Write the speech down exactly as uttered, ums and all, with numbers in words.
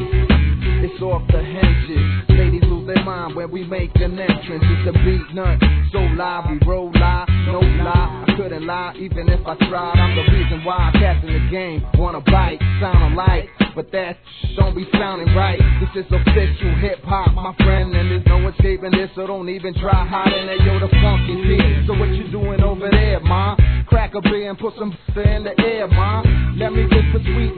It's off the hinges. Ladies lose their mind when we make an entrance. It's a beat nut, so live, we roll live, no lie. I couldn't lie, even if I tried. I'm the reason why cats in the game wanna bite, sound alike, but that don't be sounding right. This is official hip hop, my friend, and there's no escaping this, so don't even try hiding that yo the funky kid. So what you doing over there, ma? Crack a beer and put some in the air, ma. Let me get the sweet.